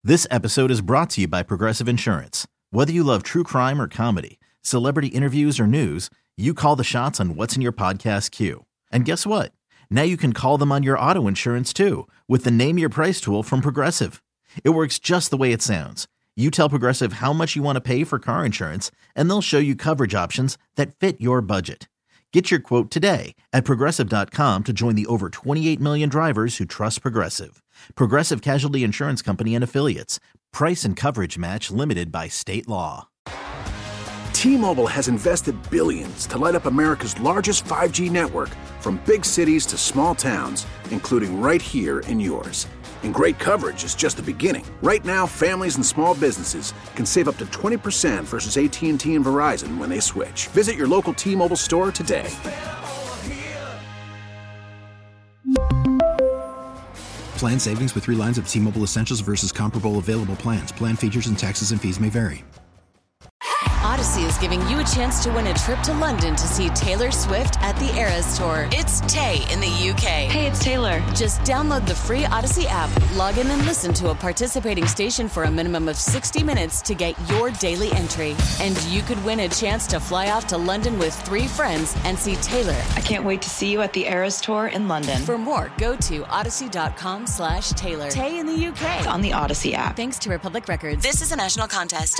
This episode is brought to you by Progressive Insurance. Whether you love true crime or comedy, celebrity interviews or news, you call the shots on what's in your podcast queue. And guess what? Now you can call them on your auto insurance too with the Name Your Price tool from Progressive. It works just the way it sounds. You tell Progressive how much you want to pay for car insurance, and they'll show you coverage options that fit your budget. Get your quote today at Progressive.com to join the over 28 million drivers who trust Progressive. Progressive Casualty Insurance Company and Affiliates. Price and coverage match limited by state law. T-Mobile has invested billions to light up America's largest 5G network, from big cities to small towns, including right here in yours. And great coverage is just the beginning. Right now, families and small businesses can save up to 20% versus AT&T and Verizon when they switch. Visit your local T-Mobile store today. Plan savings with 3 lines of T-Mobile Essentials versus comparable available plans. Plan features and taxes and fees may vary. Odyssey is giving you a chance to win a trip to London to see Taylor Swift at the Eras Tour. It's Tay in the UK. Hey, it's Taylor. Just download the free Odyssey app, log in and listen to a participating station for a minimum of 60 minutes to get your daily entry. And you could win a chance to fly off to London with 3 friends and see Taylor. I can't wait to see you at the Eras Tour in London. For more, go to odyssey.com/Taylor. Tay in the UK. It's on the Odyssey app. Thanks to Republic Records. This is a national contest.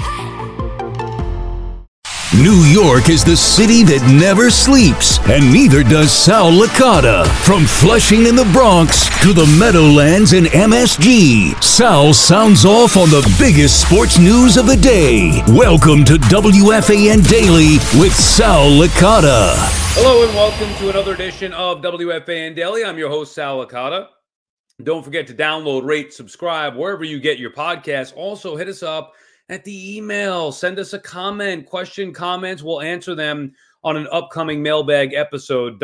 New York is the city that never sleeps, and neither does Sal Licata. From Flushing in the Bronx to the Meadowlands in MSG, Sal sounds off on the biggest sports news of the day. Welcome to WFAN Daily with Sal Licata. Hello and welcome to another edition of WFAN Daily. I'm your host, Sal Licata. Don't forget to download, rate, subscribe wherever you get your podcasts. Also, hit us up at the email. Send us a comment, question, comments. We'll answer them on an upcoming mailbag episode,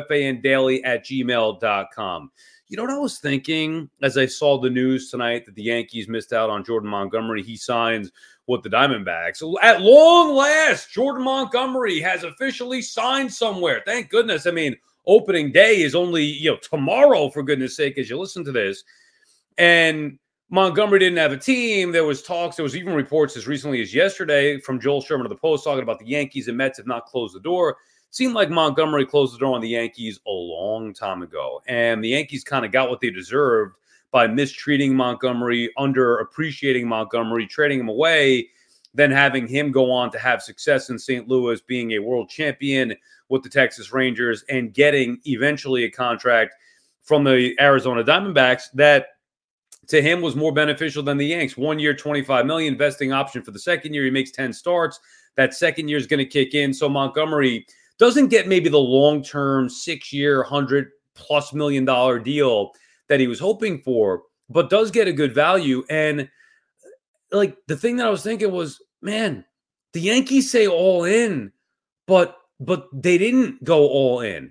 WFANdaily@gmail.com. You know what I was thinking as I saw the news tonight that the Yankees missed out on Jordan Montgomery? He signs with the Diamondbacks. At long last, Jordan Montgomery has officially signed somewhere. Thank goodness. I mean, opening day is only, tomorrow, for goodness sake, as you listen to this. And Montgomery didn't have a team. There was talks. There was even reports as recently as yesterday from Joel Sherman of the Post talking about the Yankees and Mets have not closed the door. Seemed like Montgomery closed the door on the Yankees a long time ago. And the Yankees kind of got what they deserved by mistreating Montgomery, underappreciating Montgomery, trading him away, then having him go on to have success in St. Louis, being a world champion with the Texas Rangers, and getting eventually a contract from the Arizona Diamondbacks that to him was more beneficial than the Yanks. 1 year, $25 million, vesting option for the second year. He makes 10 starts. That second year is going to kick in. So Montgomery doesn't get maybe the long-term 6-year, $100+ million deal that he was hoping for, but does get a good value. And like the thing that I was thinking was, man, the Yankees say all in, but they didn't go all in.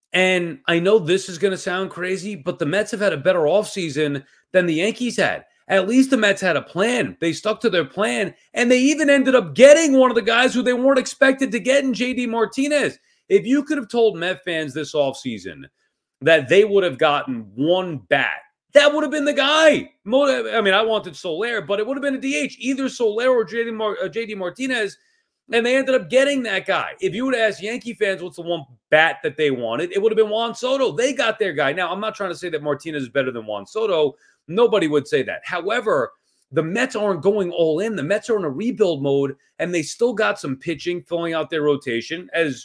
And I know this is going to sound crazy, but the Mets have had a better offseason than the Yankees had. At least the Mets had a plan. They stuck to their plan, and they even ended up getting one of the guys who they weren't expected to get in J.D. Martinez. If you could have told Met fans this offseason that they would have gotten one bat, that would have been the guy. I mean, I wanted Soler, but it would have been a DH, either Soler or J.D. Martinez, and they ended up getting that guy. If you would have asked Yankee fans what's the one bat that they wanted, it would have been Juan Soto. They got their guy. Now, I'm not trying to say that Martinez is better than Juan Soto. Nobody would say that. However, the Mets aren't going all in. The Mets are in a rebuild mode, and they still got some pitching filling out their rotation. As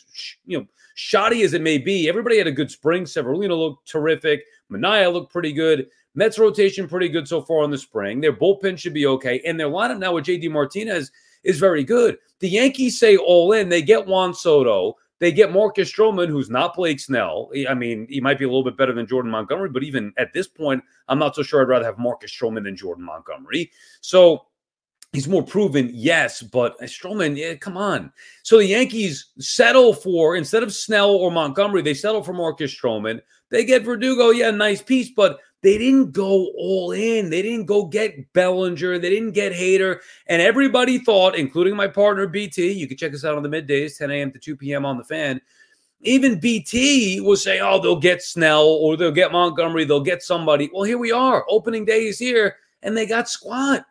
shoddy as it may be, everybody had a good spring. Severino looked terrific. Manaea looked pretty good. Mets rotation pretty good so far in the spring. Their bullpen should be okay. And their lineup now with J.D. Martinez is very good. The Yankees say all in. They get Juan Soto. They get Marcus Stroman, who's not Blake Snell. I mean, he might be a little bit better than Jordan Montgomery, but even at this point, I'm not so sure I'd rather have Marcus Stroman than Jordan Montgomery. So he's more proven, yes, but Stroman, yeah, come on. So the Yankees settle for, instead of Snell or Montgomery, they settle for Marcus Stroman. They get Verdugo, yeah, nice piece, but they didn't go all in. They didn't go get Bellinger. They didn't get Hader. And everybody thought, including my partner, BT, you can check us out on the middays, 10 a.m. to 2 p.m. on The Fan. Even BT was saying, oh, they'll get Snell or they'll get Montgomery. They'll get somebody. Well, here we are. Opening day is here, and they got squat.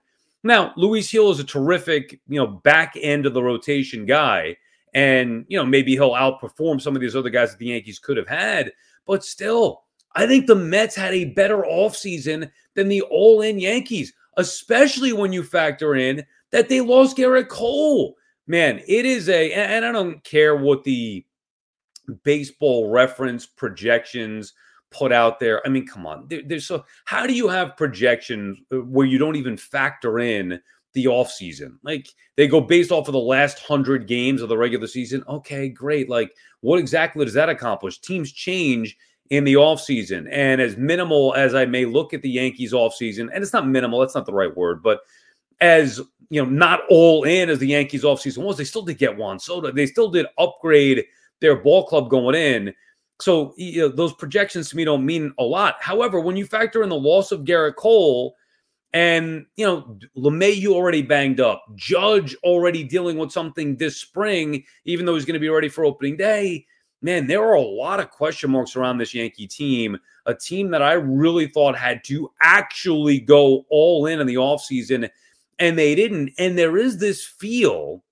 Now, Luis Gil is a terrific, back end of the rotation guy. And, maybe he'll outperform some of these other guys that the Yankees could have had. But still, I think the Mets had a better offseason than the all-in Yankees, especially when you factor in that they lost Gerrit Cole. Man, it is and I don't care what the Baseball Reference projections put out there. I mean, come on. How do you have projections where you don't even factor in the offseason? Like, they go based off of the last 100 games of the regular season. Okay, great. Like, what exactly does that accomplish? Teams change in the offseason. And as minimal as I may look at the Yankees offseason, and it's not minimal, that's not the right word, but as, not all in as the Yankees offseason was, they still did get Juan Soto. They still did upgrade their ball club going in. So those projections to me don't mean a lot. However, when you factor in the loss of Gerrit Cole and, LeMahieu already banged up, Judge already dealing with something this spring, even though he's going to be ready for opening day, man, there are a lot of question marks around this Yankee team, a team that I really thought had to actually go all in the offseason, and they didn't. And there is this feel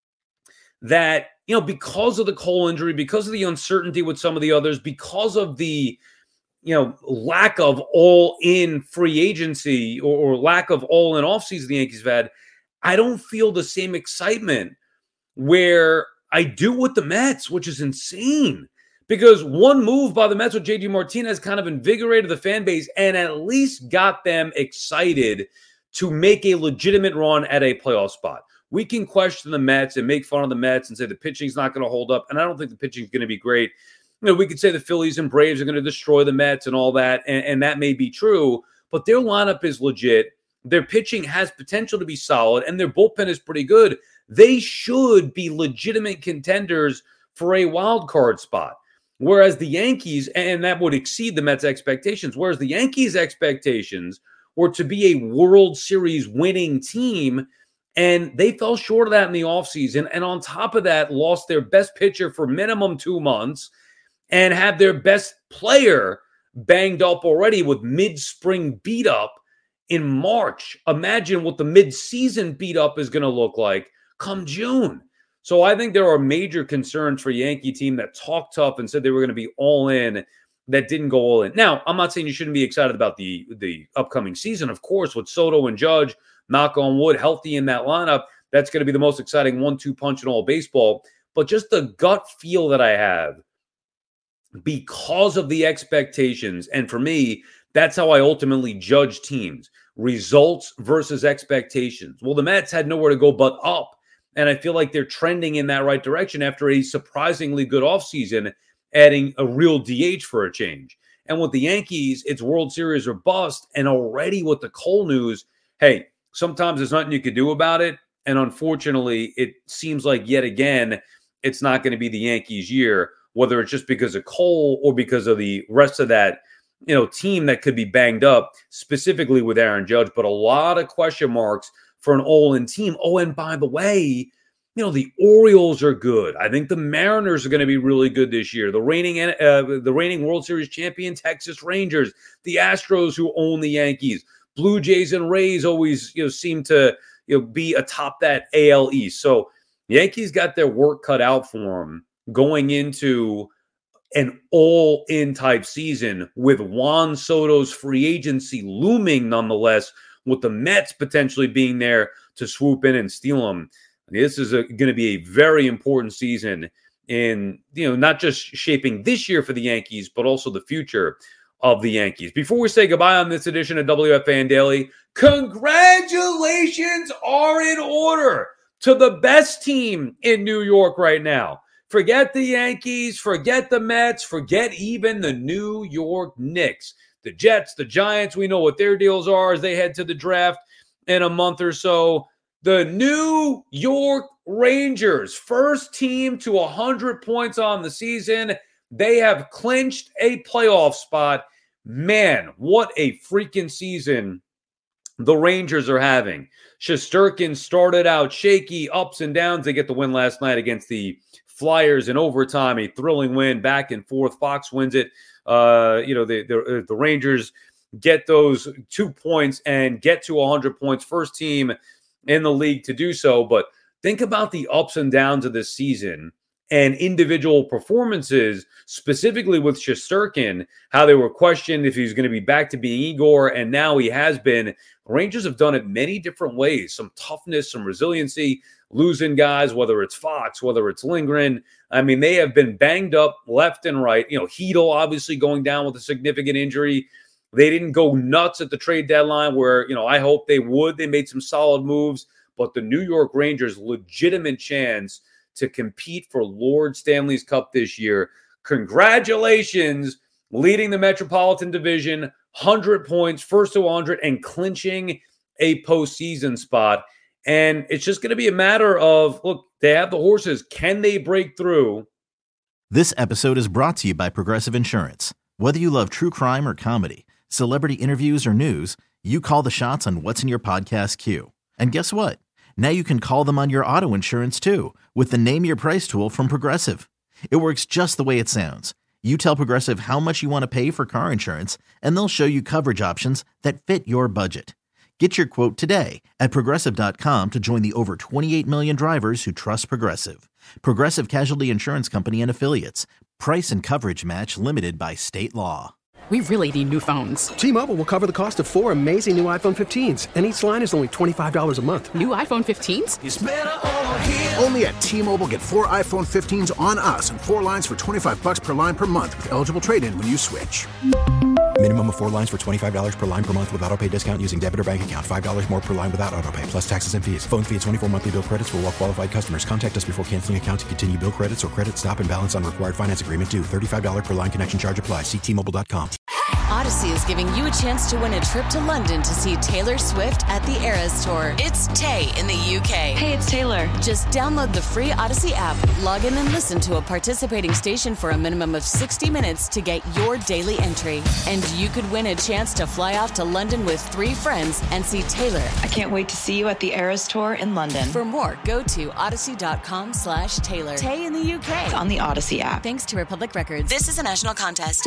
that, because of the Cole injury, because of the uncertainty with some of the others, because of the, lack of all-in free agency or lack of all-in offseason the Yankees have had, I don't feel the same excitement where I do with the Mets, which is insane. Because one move by the Mets with JD Martinez kind of invigorated the fan base and at least got them excited to make a legitimate run at a playoff spot. We can question the Mets and make fun of the Mets and say the pitching's not going to hold up. And I don't think the pitching's going to be great. We could say the Phillies and Braves are going to destroy the Mets and all that. And that may be true, but their lineup is legit. Their pitching has potential to be solid and their bullpen is pretty good. They should be legitimate contenders for a wild card spot. Whereas the Yankees, and that would exceed the Mets' expectations, whereas the Yankees' expectations were to be a World Series winning team, and they fell short of that in the offseason. And on top of that, lost their best pitcher for minimum 2 months and have their best player banged up already with mid-spring beat up in March. Imagine what the mid-season beat up is going to look like come June. So I think there are major concerns for a Yankee team that talked tough and said they were going to be all in, that didn't go all in. Now, I'm not saying you shouldn't be excited about the upcoming season. Of course, with Soto and Judge, knock on wood, healthy in that lineup, that's going to be the most exciting 1-2 punch in all baseball. But just the gut feel that I have because of the expectations, and for me, that's how I ultimately judge teams, results versus expectations. Well, the Mets had nowhere to go but up. And I feel like they're trending in that right direction after a surprisingly good offseason, adding a real DH for a change. And with the Yankees, it's World Series or bust. And already with the Cole news, hey, sometimes there's nothing you could do about it. And unfortunately, it seems like yet again, it's not going to be the Yankees' year, whether it's just because of Cole or because of the rest of that, team that could be banged up, specifically with Aaron Judge. But a lot of question marks for an all-in team. Oh, and by the way, the Orioles are good. I think the Mariners are going to be really good this year. The reigning World Series champion Texas Rangers, the Astros who own the Yankees, Blue Jays and Rays always seem to be atop that AL East. So the Yankees got their work cut out for them going into an all-in type season with Juan Soto's free agency looming nonetheless, with the Mets potentially being there to swoop in and steal them. This is going to be a very important season in, not just shaping this year for the Yankees, but also the future of the Yankees. Before we say goodbye on this edition of WFAN Daily, congratulations are in order to the best team in New York right now. Forget the Yankees, forget the Mets, forget even the New York Knicks. The Jets, the Giants, we know what their deals are as they head to the draft in a month or so. The New York Rangers, first team to 100 points on the season. They have clinched a playoff spot. Man, what a freaking season the Rangers are having. Shesterkin started out shaky, ups and downs. They get the win last night against the Flyers in overtime, a thrilling win, back and forth. Fox wins it. The Rangers get those 2 points and get to 100 points. First team in the league to do so. But think about the ups and downs of this season and individual performances, specifically with Shesterkin, how they were questioned if he was going to be back to being Igor, and now he has been. Rangers have done it many different ways, some toughness, some resiliency, losing guys, whether it's Fox, whether it's Lindgren. I mean, they have been banged up left and right. Hedel obviously going down with a significant injury. They didn't go nuts at the trade deadline where, I hope they would. They made some solid moves, but the New York Rangers, legitimate chance to compete for Lord Stanley's Cup this year. Congratulations, leading the Metropolitan Division, 100 points, first to 100, and clinching a postseason spot. And it's just going to be a matter of, look, they have the horses. Can they break through? This episode is brought to you by Progressive Insurance. Whether you love true crime or comedy, celebrity interviews or news, you call the shots on what's in your podcast queue. And guess what? Now you can call them on your auto insurance too with the Name Your Price tool from Progressive. It works just the way it sounds. You tell Progressive how much you want to pay for car insurance, and they'll show you coverage options that fit your budget. Get your quote today at Progressive.com to join the over 28 million drivers who trust Progressive. Progressive Casualty Insurance Company and Affiliates. Price and coverage match limited by state law. We really need new phones. T-Mobile will cover the cost of 4 amazing new iPhone 15s, and each line is only $25 a month. New iPhone 15s? It's better over here. Only at T-Mobile, get 4 iPhone 15s on us and 4 lines for $25 per line per month with eligible trade-in when you switch. Minimum of 4 lines for $25 per line per month with autopay discount using debit or bank account. $5 more per line without autopay, plus taxes and fees. Phone fee at 24 monthly bill credits for well-qualified customers. Contact us before canceling account to continue bill credits or credit stop and balance on required finance agreement due. $35 per line connection charge applies. See T-Mobile.com. Odyssey is giving you a chance to win a trip to London to see Taylor Swift at the Eras Tour. It's Tay in the UK. Hey, it's Taylor. Just download the free Odyssey app, log in and listen to a participating station for a minimum of 60 minutes to get your daily entry. And you could win a chance to fly off to London with 3 friends and see Taylor. I can't wait to see you at the Eras Tour in London. For more, go to odyssey.com/Taylor. Tay in the UK. It's on the Odyssey app. Thanks to Republic Records. This is a national contest.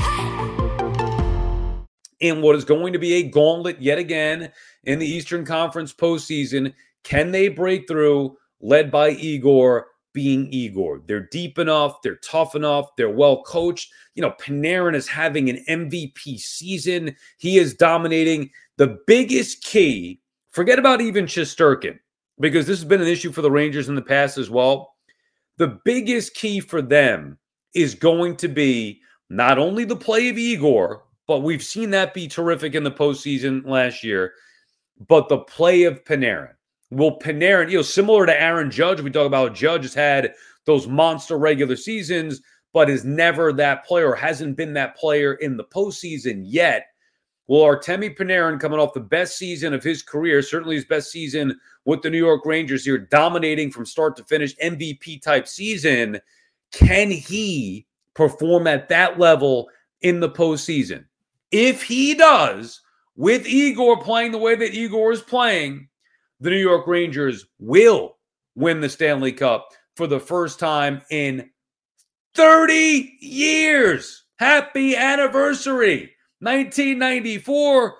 In what is going to be a gauntlet yet again in the Eastern Conference postseason. Can they break through, led by Igor being Igor? They're deep enough. They're tough enough. They're well coached. Panarin is having an MVP season. He is dominating. The biggest key, forget about even Shesterkin, because this has been an issue for the Rangers in the past as well. The biggest key for them is going to be not only the play of Igor, but we've seen that be terrific in the postseason last year, but the play of Panarin. Will Panarin, similar to Aaron Judge, we talk about Judge has had those monster regular seasons, but is never that player, hasn't been that player in the postseason yet. Will Artemi Panarin, coming off the best season of his career, certainly his best season with the New York Rangers here, dominating from start to finish, MVP-type season, can he perform at that level in the postseason? If he does, with Igor playing the way that Igor is playing, the New York Rangers will win the Stanley Cup for the first time in 30 years. Happy anniversary. 1994,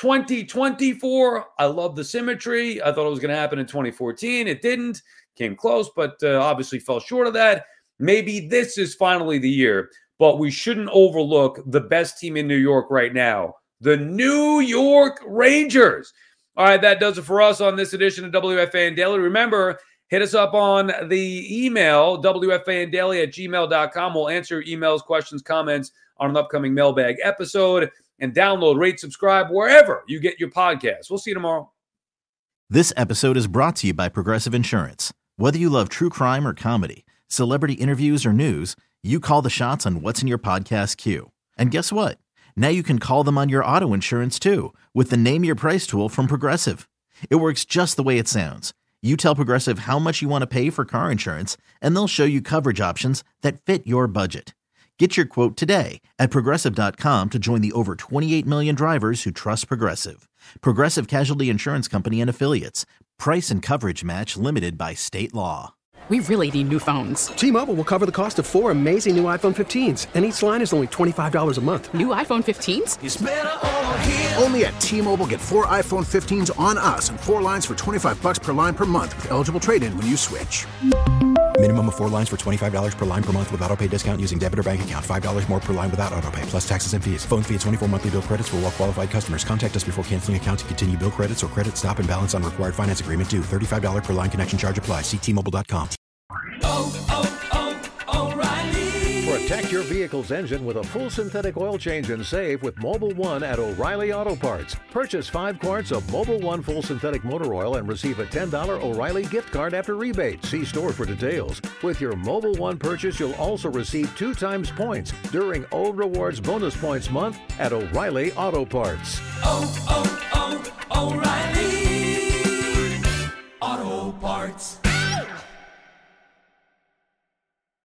2024. I love the symmetry. I thought it was going to happen in 2014. It didn't. Came close, but obviously fell short of that. Maybe this is finally the year. But we shouldn't overlook the best team in New York right now, the New York Rangers. All right, that does it for us on this edition of WFAN Daily. Remember, hit us up on the email, WFANdaily@gmail.com. We'll answer your emails, questions, comments on an upcoming mailbag episode. And download, rate, subscribe wherever you get your podcasts. We'll see you tomorrow. This episode is brought to you by Progressive Insurance. Whether you love true crime or comedy, celebrity interviews or news, you call the shots on what's in your podcast queue. And guess what? Now you can call them on your auto insurance too with the Name Your Price tool from Progressive. It works just the way it sounds. You tell Progressive how much you want to pay for car insurance, and they'll show you coverage options that fit your budget. Get your quote today at Progressive.com to join the over 28 million drivers who trust Progressive. Progressive Casualty Insurance Company and Affiliates. Price and coverage match limited by state law. We really need new phones. T-Mobile will cover the cost of 4 amazing new iPhone 15s, and each line is only $25 a month. New iPhone 15s? It's better over here. Only at T-Mobile, get 4 iPhone 15s on us and 4 lines for $25 per line per month with eligible trade-in when you switch. Minimum of 4 lines for $25 per line per month with autopay discount using debit or bank account. $5 more per line without autopay, plus taxes and fees. Phone fee at 24 monthly bill credits for well-qualified customers. Contact us before canceling account to continue bill credits or credit stop and balance on required finance agreement due. $35 per line connection charge applies. See T-Mobile.com. O'Reilly. Protect your vehicle's engine with a full synthetic oil change and save with Mobil 1 at O'Reilly Auto Parts. Purchase 5 quarts of Mobil 1 full synthetic motor oil and receive a $10 O'Reilly gift card after rebate. See store for details. With your Mobil 1 purchase, you'll also receive 2 times points during O Rewards Bonus Points Month at O'Reilly Auto Parts. O'Reilly.